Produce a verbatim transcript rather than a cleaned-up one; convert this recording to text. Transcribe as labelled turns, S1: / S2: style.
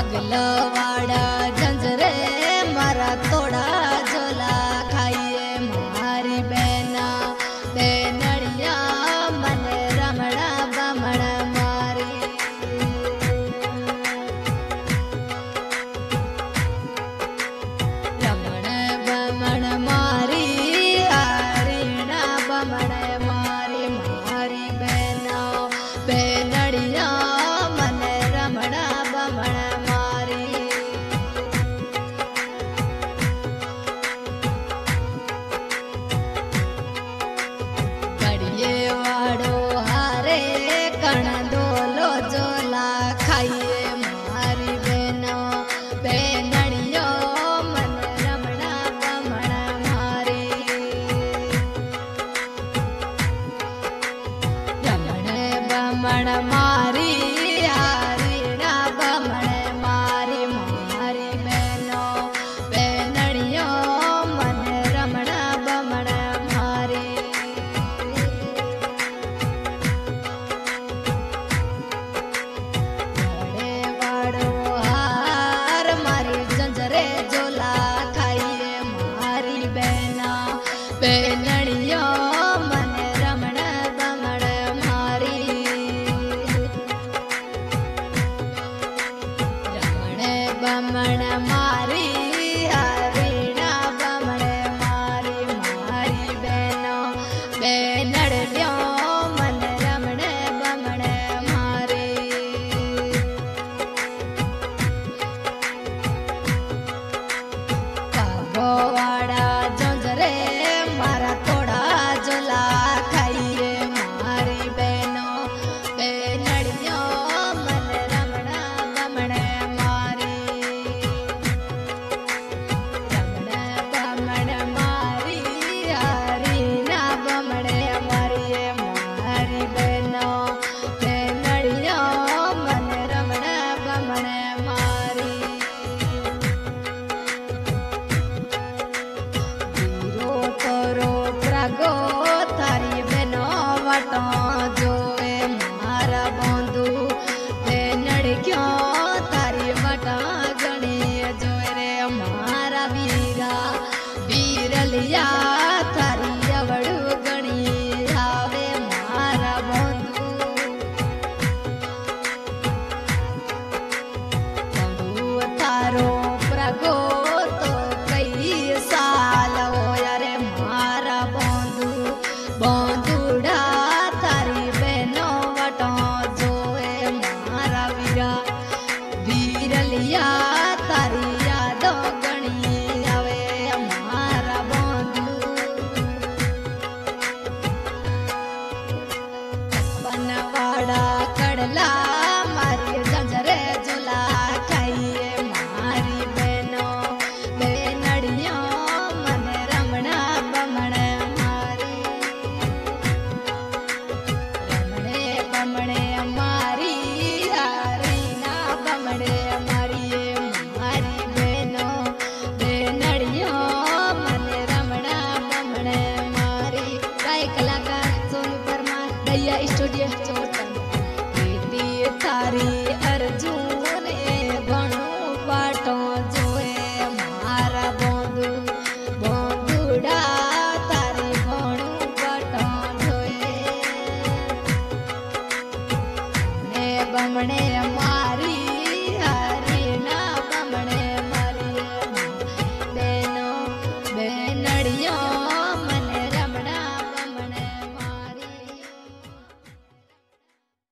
S1: पगलवाड़ा झंझरे मारा तोड़ा झोला खाइए मारी बहना बेनड़िया मन रमणा बमण मारी रमण बमण मारी हरिणा बमण मारी मारी बहना बेनड़िया मन रमणा बमण खाइए मारी बहना बेनड़ियो मन रमणा बमण मारी रमण बमण मारी हरिणा बमण मारी मारी बहनो बेनड़ियो मन रमणा बमण मारी बेनड़ियो मन रमण बमण मारी रमण बमण मारी हरिणा बमण मारी मारी बहनो बेनड़ियो मन रमण बमण मारी पगवाड़ा झंझरे मारा तोड़ा झोला खाइए मारी बहनो बेनड़ियो मन रमणा बमण मारी रमण बमण मारी हरिणा बमण मारी मारी बहनो बेनड़ियो मन रमण बमण मारी गो थारी बहनो वटो जोए मारा बंधु बेनड़ियो थारी वटा गणी जोए रे मारा वीरा वीरलिया थारी अवड़ू गणी आवे मारा बंधु बंधु थारो प्रगो तो कई साल होया रे मारा बंधुड़ा थारी बहनो वटो जोए मारा वीरा वीरलिया थारी यादो गणी आवे मारा बंधु बनवाड़ा कड़ला मारी झंझरे झोला खाइए मारी बहनो बेनड़ियो मन रमणा बमण बमणे मारी हरिणा बमणे मारी मारी बहनो बेनड़ियो मन रमणा बमण मारी गाय कलाकार सोनू परमार दैया स्टूडियो चोटन थारी अर्जुन